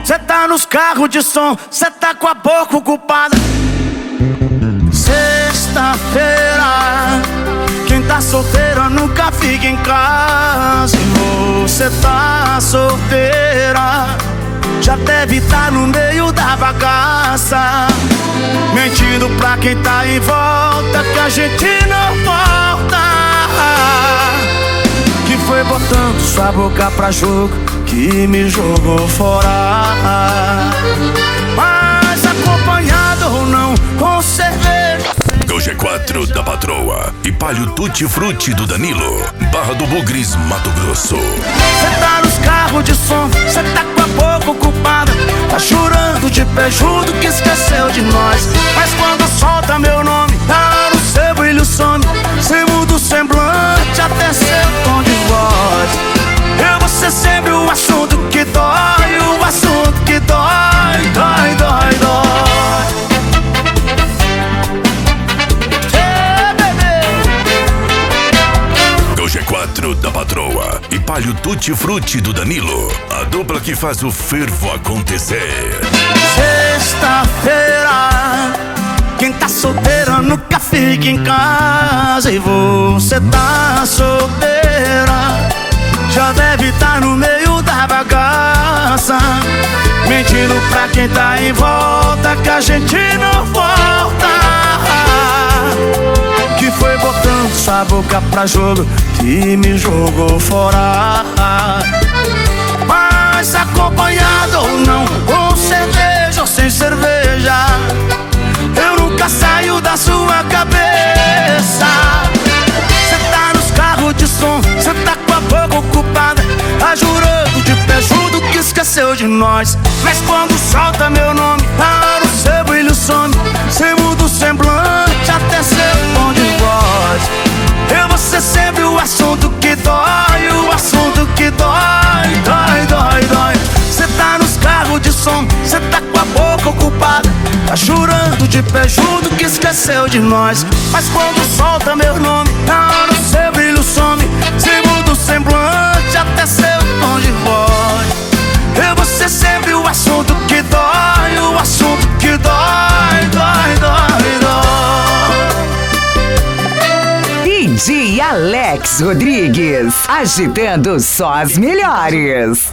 cê tá nos carros de som, cê tá com a boca ocupada. Sexta-feira, quem tá solteira nunca fica em casa. E você tá solteira, já deve tá no meio da bagaça, mentindo pra quem tá em volta que a gente não volta. Que foi botando sua boca pra jogo que me jogou fora. Mas acompanhado ou não, com cerveja. Do G4 da Patroa e Palio Tutti Frutti do Danilo, Barra do Bugres, Mato Grosso. Cê tá nos carros de som, cê tá com a boca ocupada, tá chorando de pé junto que esqueceu de nós. Mas quando solta meu nome, tá no seu brilho some, cê muda o semblante até seu tom de voz. Eu vou ser sempre o assunto que dói, o assunto que dói, dói, dói, dói. G4 da Patroa e Palio Tutti Frutti do Danilo, a dupla que faz o fervo acontecer. Sexta-feira, quem tá solteira nunca fica em casa. E você tá solteira, já deve tá no meio da bagaça, mentindo pra quem tá em volta que a gente não volta. Que foi botando sua boca pra jogo que me jogou fora. Mas acompanhado ou não, com cerveja ou sem cerveja, eu nunca saio da sua cabeça. Cê tá nos carros de som, cê tá com a boca ocupada, tá jurando de pé junto que esqueceu de nós. Mas quando solta meu nome, tá no seu brilho some, cê muda o semblante até seu tom de voz. Eu vou ser sempre o assunto que dói, o assunto que dói, dói, dói, dói. Cê tá nos carros de som, cê tá com a boca ocupada, tá chorando de pé junto que esqueceu de nós. Mas quando solta meu nome, tá no seu brilho some, cê muda o semblante até seu tom de voz. Eu vou ser sempre o assunto que dói, o assunto que dói, dói, dói, dói. DJ Alex Rodrigues, agitando só as melhores.